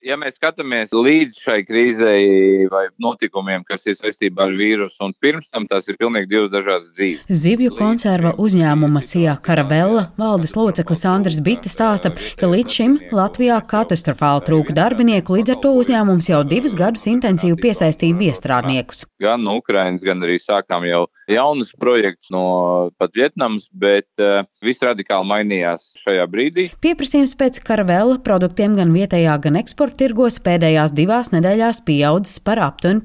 Ja mēs skatāmies līdz šai krīzei vai notikumiem, kas ir saistībā ar vīrusu, un pirms tam tās ir pilnīgi divas dažādas dzīves. Zivju konserva uzņēmuma Sija Caravella valdes loceklis Andris Bite stāsta, ka līdz šim Latvijā katastrofāli trūka darbinieku, līdz ar to uzņēmums jau 2 gadus intensīvi piesaistīja viestrādniekus. Gan no Ukrainas, gan arī sākām jau jaunus projektus no pat Vietnamas, bet viss radikāli mainījās šajā brīdī. Pieprasījums pēc Caravella produktiem gan vietējā, gan eksporta tirgos pēdējās 2 nedēļās pieaudzis par aptuveni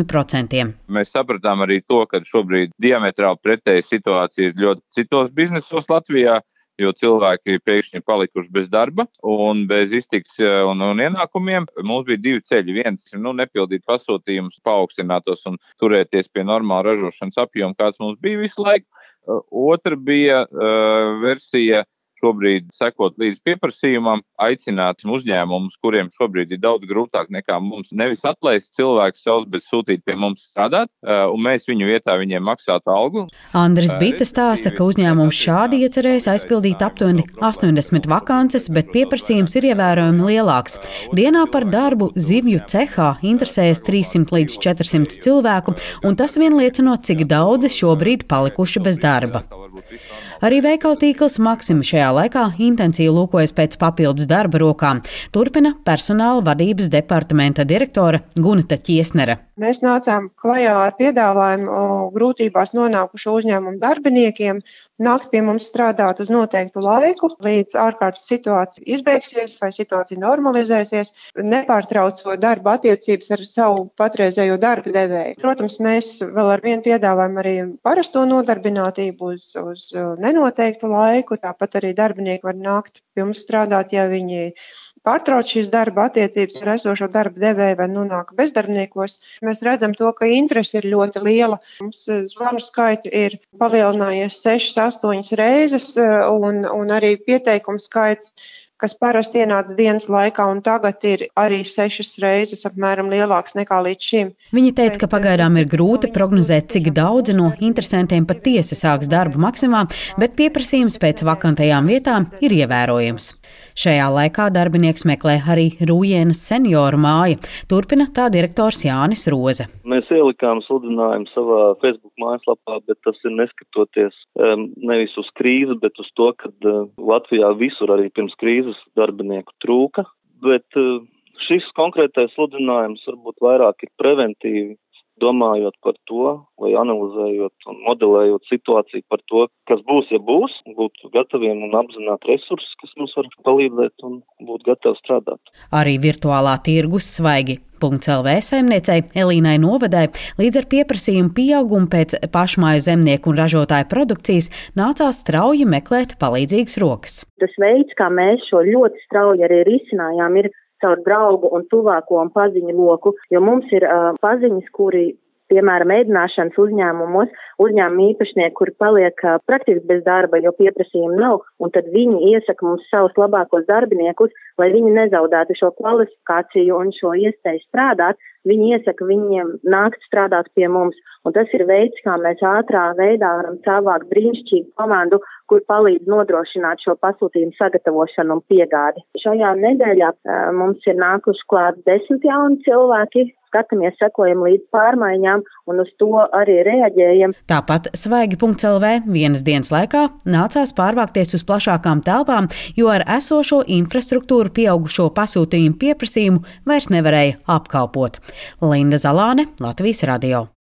50%. Mēs sapratām arī to, ka šobrīd diametrāli pretēja situācija ir ļoti citos biznesos Latvijā, jo cilvēki pēkšņi palikuši bez darba un bez iztiks un ienākumiem. Mums bija 2 ceļi. Viens nepildīt pasūtījumus, paaugstinātos un turēties pie normāla ražošanas apjoma, kāds mums bija visu laiku. Otra bija versija šobrīd sekot līdz pieprasījumam, aicināt uzņēmumus, kuriem šobrīd ir daudz grūtāk nekā mums, nevis atlaist cilvēkus savus, bet sūtīt pie mums strādāt, un mēs viņu vietā viņiem maksātu algu. Andris Bite stāsta, ka uzņēmums šādi iecerējis aizpildīt aptuveni 80 vakances, bet pieprasījums ir ievērojami lielāks. Dienā par darbu zivju cehā interesējas 300 līdz 400 cilvēku, un tas vien liecino, cik daudzi šobrīd palikuši bez darba. Arī veikala tīkls Maxima šajā laikā intensīvi lūkojas pēc papildus darba rokām, turpina personāla vadības departamenta direktore Gunita Ķiesnere. Mēs nācām klajā ar piedāvājumu grūtībās nonākušo uzņēmumu darbiniekiem nākt pie mums strādāt uz noteiktu laiku, līdz ārkārtas situācija izbeigsies vai situācija normalizēsies, nepārtraucot darba attiecības ar savu patreizējo darba devēju. Protams, mēs vēl ar vienu piedāvājam arī parasto nodarbinātību uz nenoteiktu laiku, tāpat arī darbinieki var nākt pie mums strādāt, ja viņi pārtrauc šīs darba attiecības ar esošo darba devēju vai nonāk bezdarbniekos. Mēs redzam to, ka interese ir ļoti liela. Mums zvanu skaits ir palielinājies 6-8 reizes un arī pieteikumu skaits, kas parasti ienāca dienas laikā, un tagad ir arī 6 reizes apmēram lielāks nekā līdz šim. Viņi teica, ka pagaidām ir grūti prognozēt, cik daudzi no interesantiem patiesi sāks darbu Maximā, bet pieprasījums pēc vakantajām vietām ir ievērojams. Šajā laikā darbinieks meklē arī Rūjienas senioru māja, turpina tā direktors Jānis Roze. Mēs ielikām sludinājumu savā Facebook mājaslapā, bet tas ir neskatoties nevis uz krīzi, bet uz to, ka Latvijā visur arī pirms krīzes darbinieku trūka, bet šis konkrētais sludinājums varbūt vairāk ir preventīvi, domājot par to, vai analizējot un modelējot situāciju par to, kas būs, ja būs, būt gataviem un apzināt resursus, kas mums var palīdzēt un būt gatavi strādāt. Arī virtuālā tirgus Svaigi.lv saimniecei Elīnai Novadai līdz ar pieprasījumu pieaugumu pēc pašmāju zemnieku un ražotāju produkcijas nācās strauji meklēt palīdzīgas rokas. Tas veids, kā mēs šo ļoti strauji arī risinājām, ir caur draugu un tuvāko un paziņu loku, jo mums ir paziņas, kuri, piemēram, ēdināšanas uzņēmumos, uzņēmuma īpašnieki, kuri paliek praktiski bez darba, jo pieprasījumu nav, un tad viņi iesaka mums savus labākos darbiniekus, lai viņi nezaudētu šo kvalifikāciju un šo iespēju strādāt, viņi iesaka viņiem nākt strādāt pie mums, un tas ir veids, kā mēs ātrā veidā varam savākt brīnišķīgu komandu, kur palīdz nodrošināt šo pasūtījumu sagatavošanu un piegādi. Šajā nedēļā mums ir nākuši klāt 10 jauni cilvēki, skatāmies, sekojam līdz pārmaiņām un uz to arī reaģējam. Tāpat Svaigi.lv vienas dienas laikā nācās pārvākties uz plašākām telpām, jo ar esošo infrastruktūru pieaugušo pasūtījumu pieprasījumu vairs nevarēja apkalpot. Linda Zalāne, Latvijas radio.